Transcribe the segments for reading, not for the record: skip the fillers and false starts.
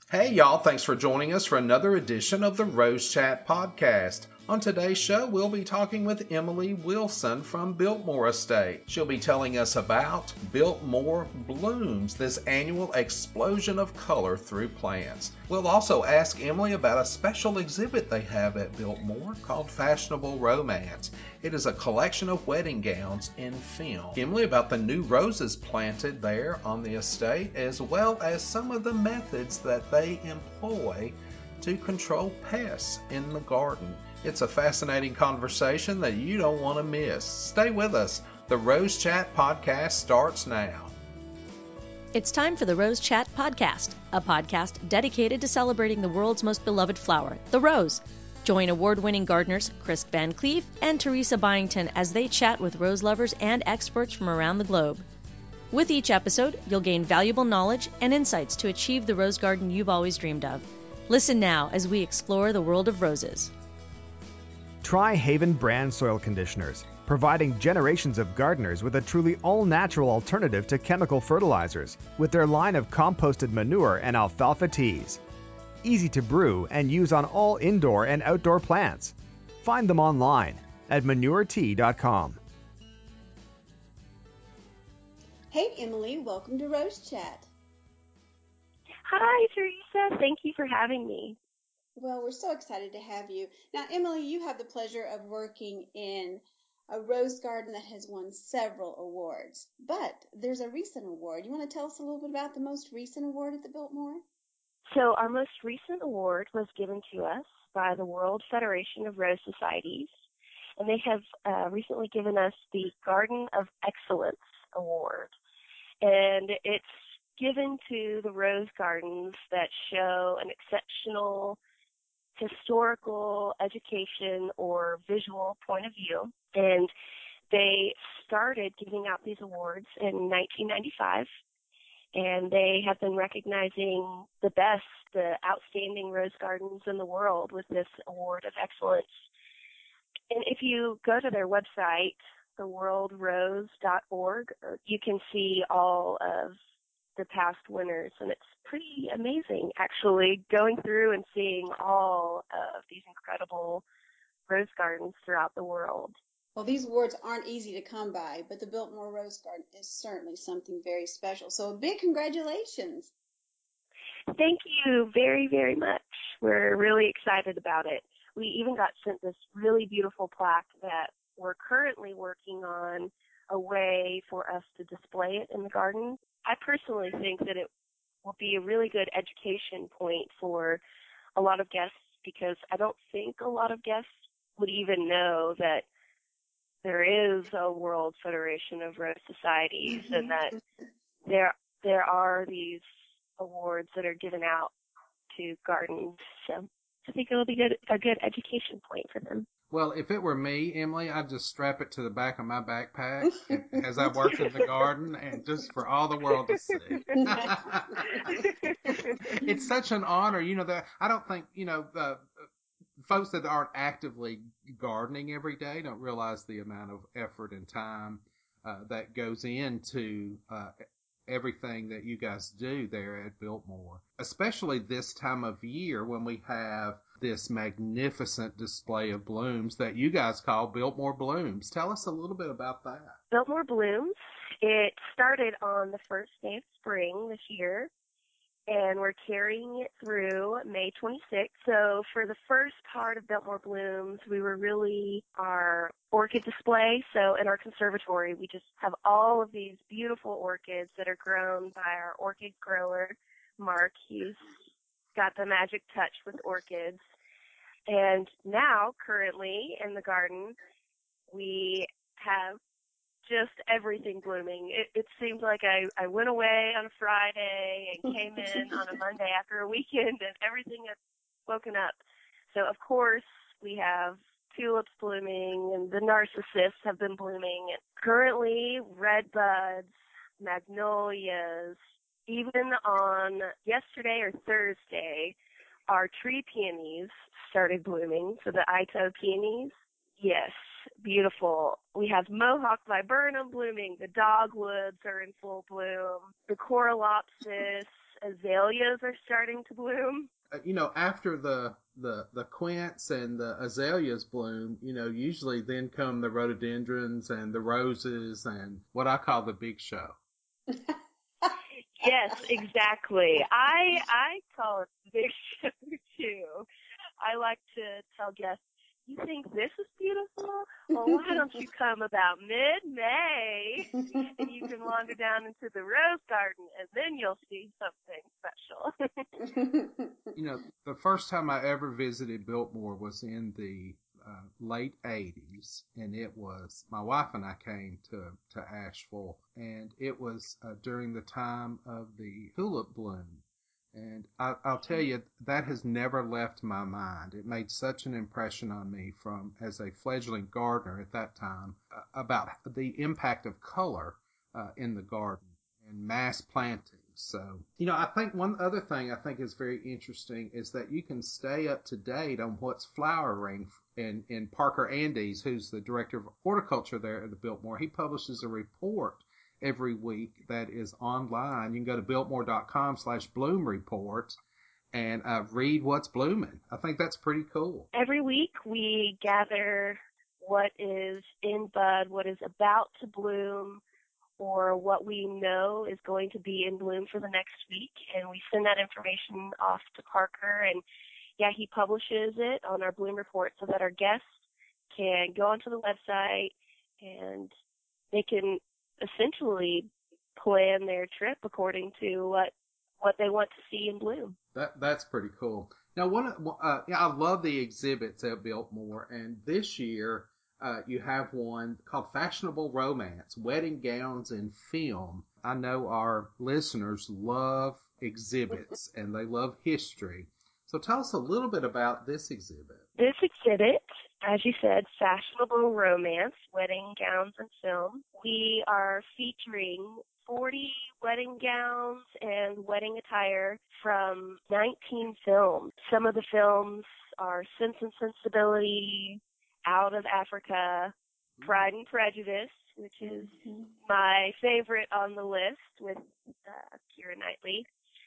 Hey, y'all, thanks for joining us for another edition of the Rose Chat podcast. On today's show, we'll be talking with Emily Wilson from Biltmore Estate. She'll be telling us about Biltmore Blooms, this annual explosion of color through plants. We'll also ask Emily about a special exhibit they have at Biltmore called Fashionable Romance. It is a collection of wedding gowns in film. Emily about the new roses planted there on the estate, as well as some of the methods that they employ to control pests in the garden. It's a fascinating conversation that you don't want to miss. Stay with us. The Rose Chat podcast starts now. It's time for the Rose Chat podcast, a podcast dedicated to celebrating the world's most beloved flower, the rose. Join award-winning gardeners Chris Van Cleef and Teresa Byington as they chat with rose lovers and experts from around the globe. With each episode, you'll gain valuable knowledge and insights to achieve the rose garden you've always dreamed of. Listen now as we explore the world of roses. Try Haven brand soil conditioners, providing generations of gardeners with a truly all-natural alternative to chemical fertilizers with their line of composted manure and alfalfa teas. Easy to brew and use on all indoor and outdoor plants. Find them online at manuretea.com. Hey, Emily, welcome to Rose Chat. Hi, Teresa. Thank you for having me. Well, we're so excited to have you. Now, Emily, you have the pleasure of working in a rose garden that has won several awards, but there's a recent award. You want to tell us a little bit about the most recent award at the Biltmore? So our most recent award was given to us by the World Federation of Rose Societies, and they have recently given us the Garden of Excellence Award. And it's given to the rose gardens that show an exceptional historical, education, or visual point of view. And they started giving out these awards in 1995, and they have been recognizing the best, the outstanding rose gardens in the world with this award of excellence. And if you go to their website, theworldrose.org, you can see all of the past winners, and it's pretty amazing actually going through and seeing all of these incredible rose gardens throughout the world. Well, these awards aren't easy to come by, but the Biltmore Rose Garden is certainly something very special. So a big congratulations. Thank you very, very much. We're really excited about it. We even got sent this really beautiful plaque that we're currently working on a way for us to display it in the garden. I personally think that it will be a really good education point for a lot of guests, because I don't think a lot of guests would even know that there is a World Federation of Rose Societies and that there are these awards that are given out to gardens. So I think it will be a good education point for them. Well, if it were me, Emily, I'd just strap it to the back of my backpack as I work in the garden and just for all the world to see. It's such an honor, that I don't think, folks that aren't actively gardening every day don't realize the amount of effort and time that goes into everything that you guys do there at Biltmore, especially this time of year when we have this magnificent display of blooms that you guys call Biltmore Blooms. Tell us a little bit about that. Biltmore Blooms, it started on the first day of spring this year, and we're carrying it through May 26th. So for the first part of Biltmore Blooms, we were really our orchid display. So in our conservatory, we just have all of these beautiful orchids that are grown by our orchid grower, Mark. He's got the magic touch with orchids. And now, currently, in the garden, we have just everything blooming. It seemed like I went away on a Friday and came in on a Monday after a weekend, and everything had woken up. So, of course, we have tulips blooming, and the narcissus have been blooming. And currently, red buds, magnolias. Even on yesterday or Thursday, our tree peonies started blooming. So the Ito peonies, yes, beautiful. We have Mohawk viburnum blooming. The dogwoods are in full bloom. The Coralopsis, azaleas are starting to bloom. After the quince and the azaleas bloom, usually then come the rhododendrons and the roses and what I call the big show. Yes, exactly. I call it the big show too. I like to tell guests, you think this is beautiful? Well, why don't you come about mid-May and you can wander down into the rose garden and then you'll see something special. The first time I ever visited Biltmore was in the late 80s, and it was my wife and I came to Asheville, and it was during the time of the tulip bloom. And I'll tell you, that has never left my mind. It made such an impression on me as a fledgling gardener at that time about the impact of color in the garden and mass planting. So, I think one other thing I think is very interesting is that you can stay up to date on what's flowering. And Parker Andes, who's the director of horticulture there at the Biltmore, he publishes a report every week that is online. You can go to biltmore.com/bloom report and read what's blooming. I think that's pretty cool. Every week we gather what is in bud, what is about to bloom, or what we know is going to be in bloom for the next week, and we send that information off to Parker, and he publishes it on our bloom report so that our guests can go onto the website and they can essentially plan their trip according to what they want to see in bloom. That's pretty cool. Now, I love the exhibits at Biltmore, and this year you have one called Fashionable Romance, Wedding Gowns and Film. I know our listeners love exhibits and they love history. So tell us a little bit about this exhibit. This exhibit, as you said, Fashionable Romance, Wedding Gowns and Film. We are featuring 40 wedding gowns and wedding attire from 19 films. Some of the films are Sense and Sensibility, Out of Africa, Pride and Prejudice, which is my favorite on the list with Keira Knightley.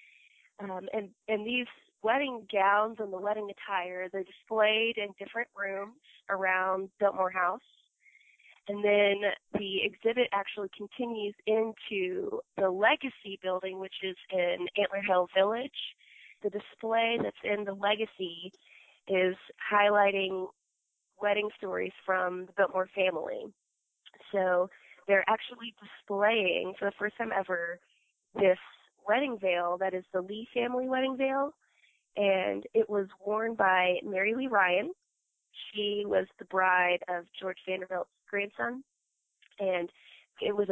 And these wedding gowns and the wedding attire, they're displayed in different rooms around Biltmore House. And then the exhibit actually continues into the Legacy building, which is in Antler Hill Village. The display that's in the Legacy is highlighting wedding stories from the Biltmore family. So they're actually displaying, for the first time ever, this wedding veil that is the Lee family wedding veil. And it was worn by Mary Lee Ryan. She was the bride of George Vanderbilt's grandson. And it was a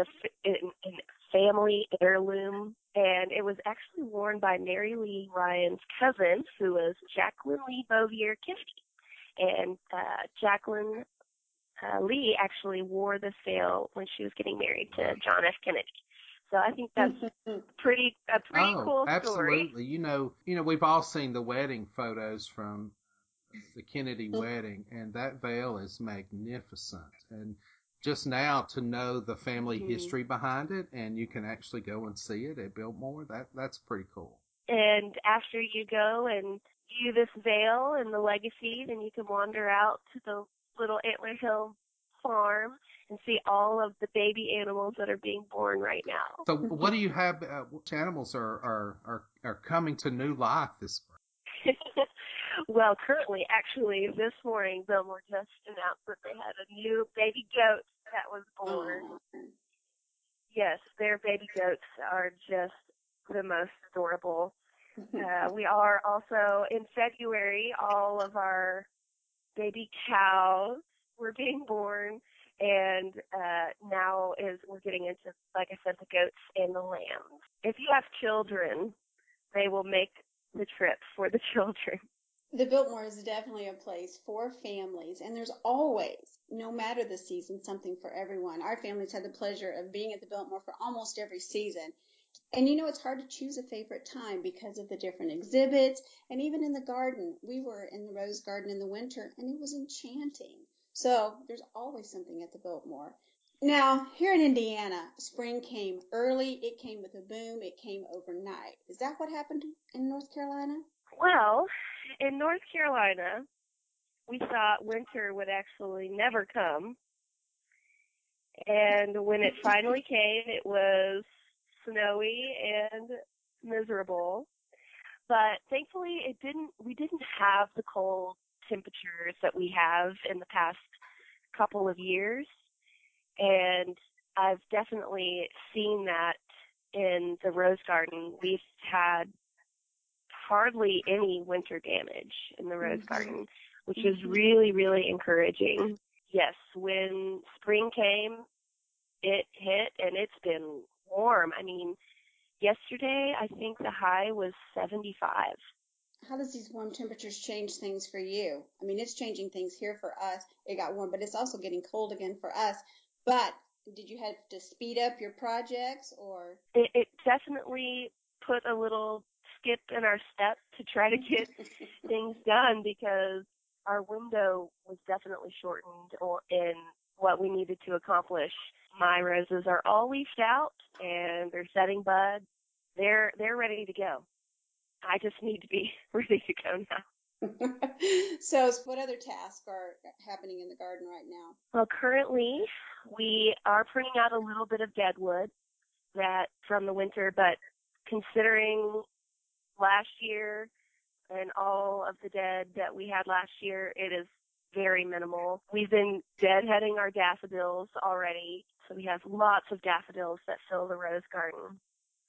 family heirloom. And it was actually worn by Mary Lee Ryan's cousin, who was Jacqueline Lee Bouvier Kennedy. And Jacqueline Lee actually wore this veil when she was getting married to John F. Kennedy. So I think that's a pretty cool story. Absolutely. We've all seen the wedding photos from the Kennedy wedding, and that veil is magnificent. And just now to know the family history behind it, and you can actually go and see it at Biltmore, that's pretty cool. And after you go and view this veil and the Legacy, then you can wander out to the little Antler Hill farm and see all of the baby animals that are being born right now. So what do you have, which animals are coming to new life this spring? Well, currently, actually, this morning, Biltmore just announced that they had a new baby goat that was born. Yes, their baby goats are just the most adorable. We are also, in February, all of our baby cows were being born, and now we're getting into, like I said, the goats and the lambs. If you have children, they will make the trip for the children. The Biltmore is definitely a place for families, and there's always, no matter the season, something for everyone. Our family's had the pleasure of being at the Biltmore for almost every season. And it's hard to choose a favorite time because of the different exhibits. And even in the garden, we were in the rose garden in the winter, and it was enchanting. So there's always something at the Biltmore. Now, here in Indiana, spring came early, it came with a boom, it came overnight. Is that what happened in North Carolina? Well, in North Carolina, we thought winter would actually never come. And when it finally came, it was snowy and miserable. But thankfully we didn't have the cold temperatures that we have in the past couple of years. And I've definitely seen that in the rose garden. We've had hardly any winter damage in the rose garden, which is really, really encouraging. Yes, when spring came, it hit and it's been warm. I mean, yesterday I think the high was 75. How does these warm temperatures change things for you? I mean, it's changing things here for us. It got warm, but it's also getting cold again for us. But did you have to speed up your projects or? It definitely put a little skip in our step to try to get things done because our window was definitely shortened in what we needed to accomplish. My roses are all leafed out and they're setting bud. They're ready to go. I just need to be ready to go now. So what other tasks are happening in the garden right now? Well, currently we are pruning out a little bit of deadwood that from the winter, but considering last year and all of the dead that we had last year, it is very minimal. We've been deadheading our daffodils already, so we have lots of daffodils that fill the rose garden.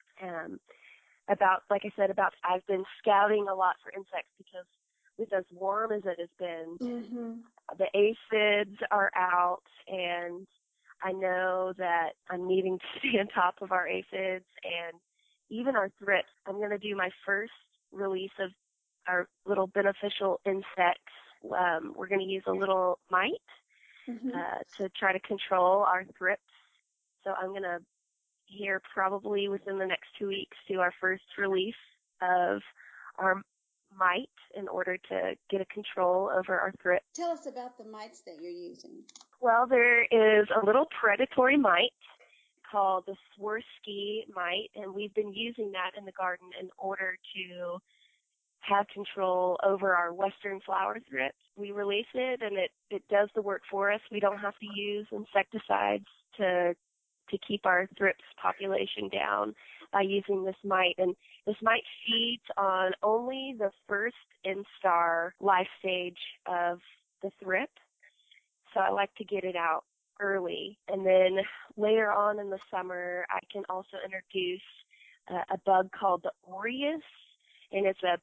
Like I said, I've been scouting a lot for insects because with as warm as it has been, the aphids are out, and I know that I'm needing to stay on top of our aphids and even our thrips. I'm going to do my first release of our little beneficial insects. We're going to use a little mite to try to control our thrips. So I'm going to here probably within the next 2 weeks do our first release of our mite in order to get a control over our thrips. Tell us about the mites that you're using. Well, there is a little predatory mite called the Swirsky mite, and we've been using that in the garden in order to have control over our western flower thrips. We release it, and it does the work for us. We don't have to use insecticides to keep our thrips population down by using this mite. And this mite feeds on only the first instar life stage of the thrip. So I like to get it out early. And then later on in the summer, I can also introduce a bug called the Aureus, and it's a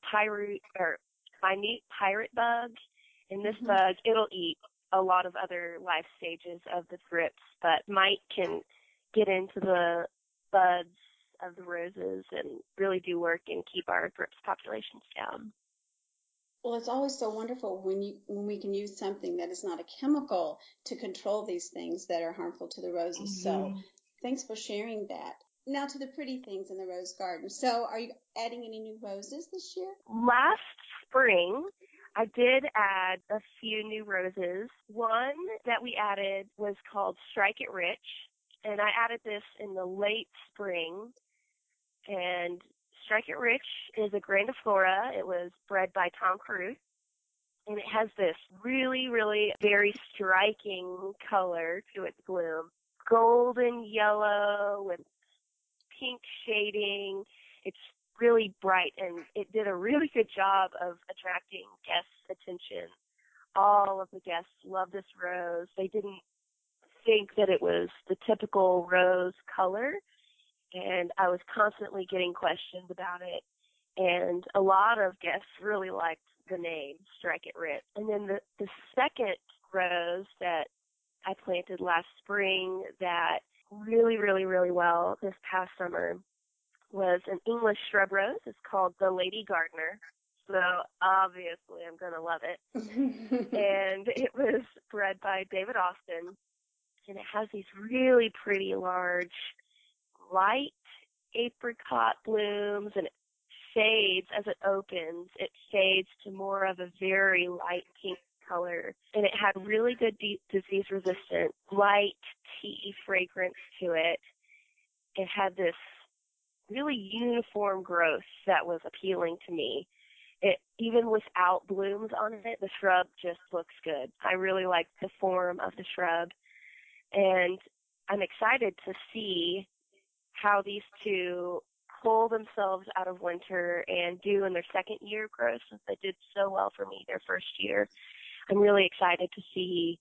minute pirate bug. And this bug, it'll eat a lot of other life stages of the thrips, but mite can get into the buds of the roses and really do work and keep our thrips populations down. Well, it's always so wonderful when we can use something that is not a chemical to control these things that are harmful to the roses. So thanks for sharing that. Now to the pretty things in the rose garden. So are you adding any new roses this year? Last spring, I did add a few new roses. One that we added was called Strike It Rich, and I added this in the late spring. And Strike It Rich is a grandiflora. It was bred by Tom Cruise, and it has this really, really very striking color to its bloom. Golden yellow with pink shading. It's really bright, and it did a really good job of attracting guests' attention. All of the guests loved this rose. They didn't think that it was the typical rose color, and I was constantly getting questions about it. And a lot of guests really liked the name, Strike It Rich. And then the second rose that I planted last spring that really, really, really well this past summer was an English shrub rose. It's called the Lady Gardener. So obviously I'm going to love it. And it was bred by David Austin. And it has these really pretty large light apricot blooms, and it fades as it opens. It fades to more of a very light pink color, and it had really good disease-resistant, light tea fragrance to it. It had this really uniform growth that was appealing to me. It, even without blooms on it, the shrub just looks good. I really like the form of the shrub, and I'm excited to see how these two pull themselves out of winter and do in their second year of growth, since they did so well for me their first year. I'm really excited to see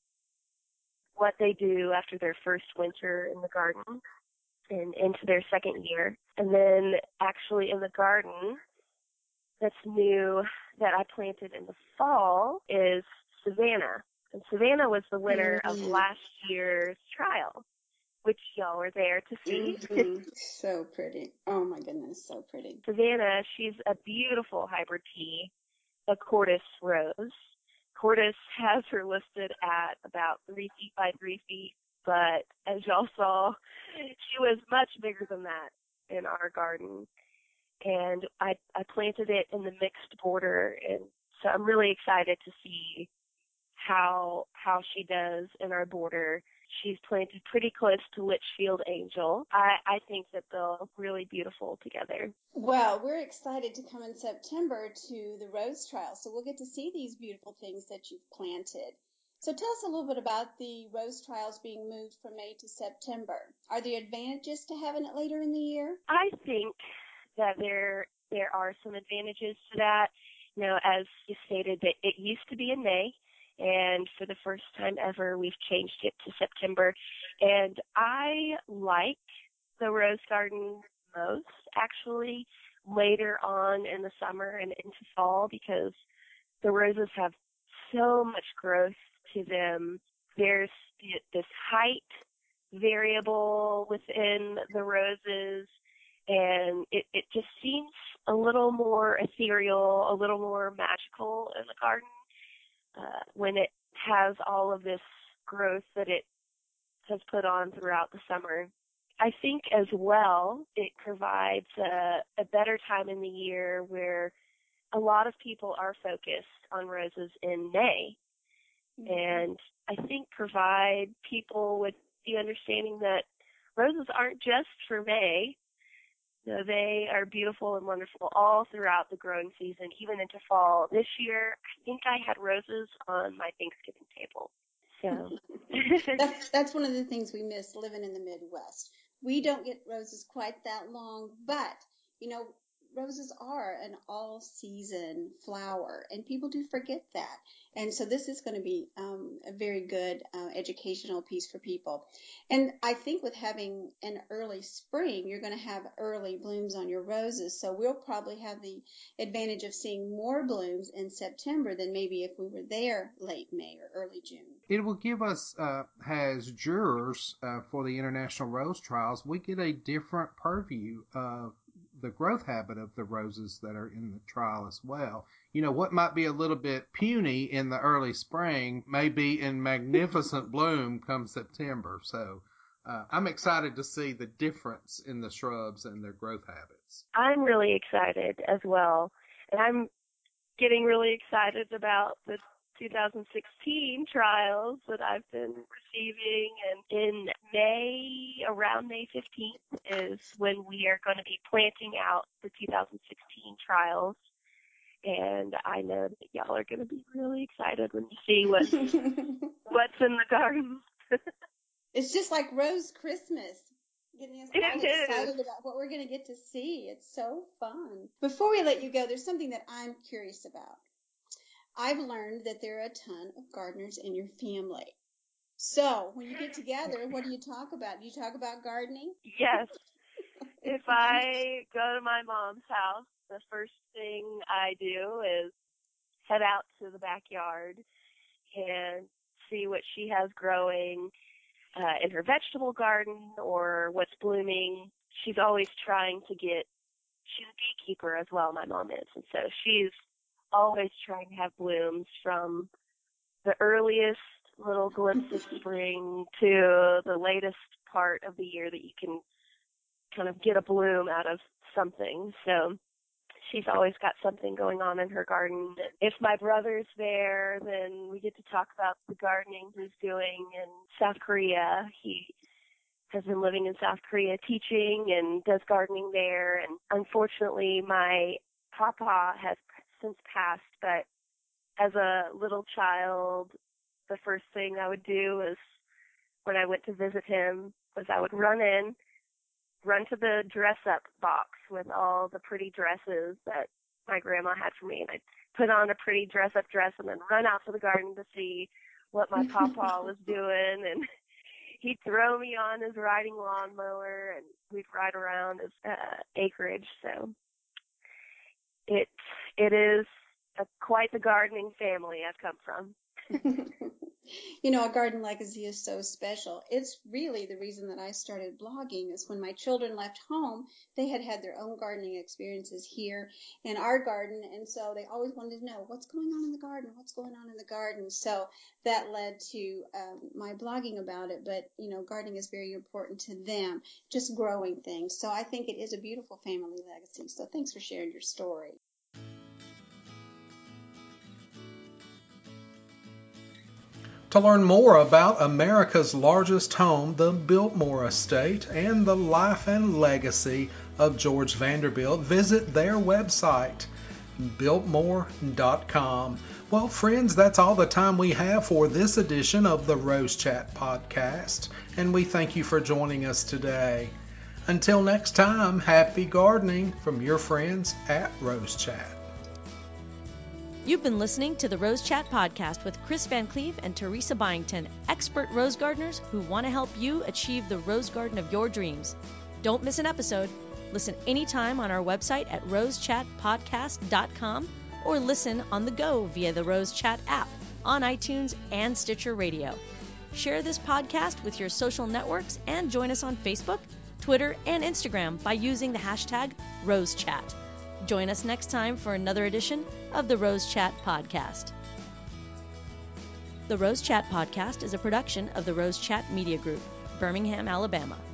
what they do after their first winter in the garden and into their second year. And then actually in the garden that's new that I planted in the fall is Savannah. And Savannah was the winner of last year's trial, which y'all were there to see. So pretty. Oh my goodness, so pretty. Savannah, she's a beautiful hybrid tea, a Cordis rose. Cordis has her listed at about 3 feet by 3 feet, but as y'all saw, she was much bigger than that in our garden. And I planted it in the mixed border, and so I'm really excited to see how she does in our border. She's planted pretty close to Litchfield Angel. I think that they'll look really beautiful together. Well, we're excited to come in September to the Rose Trial, so we'll get to see these beautiful things that you've planted. So tell us a little bit about the Rose Trials being moved from May to September. Are there advantages to having it later in the year? I think that there are some advantages to that. You know, as you stated, that it used to be in May, and for the first time ever, we've changed it to September. And I like the rose garden most, actually, later on in the summer and into fall, because the roses have so much growth to them. There's this height variable within the roses, and it just seems a little more ethereal, a little more magical in the garden when it has all of this growth that it has put on throughout the summer. I think as well it provides a better time in the year where a lot of people are focused on roses in May, and I think provide people with the understanding that roses aren't just for May. You know, they are beautiful and wonderful all throughout the growing season, even into fall. This year, I think I had roses on my Thanksgiving table. So that's one of the things we miss living in the Midwest. We don't get roses quite that long, but you know, roses are an all-season flower, and people do forget that. And so this is going to be a very good educational piece for people. And I think with having an early spring, you're going to have early blooms on your roses. So we'll probably have the advantage of seeing more blooms in September than maybe if we were there late May or early June. It will give us, as jurors for the International Rose Trials, we get a different purview of the growth habit of the roses that are in the trial as well. You know, what might be a little bit puny in the early spring may be in magnificent bloom come September. So I'm excited to see the difference in the shrubs and their growth habits. I'm really excited as well. And I'm getting really excited about the 2016 trials that I've been receiving, and in May, around May 15th, is when we are going to be planting out the 2016 trials, and I know that y'all are going to be really excited when you see what's in the garden. It's just like Rose Christmas, getting us all excited about what we're going to get to see. It's so fun. Before we let you go, there's something that I'm curious about. I've learned that there are a ton of gardeners in your family. So when you get together, what do you talk about? Do you talk about gardening? Yes. If I go to my mom's house, the first thing I do is head out to the backyard and see what she has growing in her vegetable garden or what's blooming. She's always trying to she's a beekeeper as well, my mom is, and so she's always trying to have blooms from the earliest little glimpse of spring to the latest part of the year that you can kind of get a bloom out of something. So she's always got something going on in her garden. If my brother's there, then we get to talk about the gardening he's doing in South Korea. He has been living in South Korea teaching and does gardening there. And unfortunately, my papa has since passed, but as a little child, the first thing I would do is when I went to visit him was I would run to the dress-up box with all the pretty dresses that my grandma had for me, and I'd put on a pretty dress-up dress and then run out to the garden to see what my papa was doing, and he'd throw me on his riding lawnmower, and we'd ride around his acreage. So it is quite the gardening family I've come from. A garden legacy is so special. It's really the reason that I started blogging is when my children left home, they had their own gardening experiences here in our garden. And so they always wanted to know what's going on in the garden, what's going on in the garden. So that led to my blogging about it. But, gardening is very important to them, just growing things. So I think it is a beautiful family legacy. So thanks for sharing your story. To learn more about America's largest home, the Biltmore Estate, and the life and legacy of George Vanderbilt, visit their website, Biltmore.com. Well, friends, that's all the time we have for this edition of the Rose Chat podcast, and we thank you for joining us today. Until next time, happy gardening from your friends at Rose Chat. You've been listening to the Rose Chat podcast with Chris Van Cleve and Teresa Byington, expert rose gardeners who want to help you achieve the rose garden of your dreams. Don't miss an episode. Listen anytime on our website at rosechatpodcast.com or listen on the go via the Rose Chat app on iTunes and Stitcher Radio. Share this podcast with your social networks and join us on Facebook, Twitter, and Instagram by using the hashtag RoseChat. Join us next time for another edition of the Rose Chat podcast. The Rose Chat podcast is a production of the Rose Chat Media Group, Birmingham, Alabama.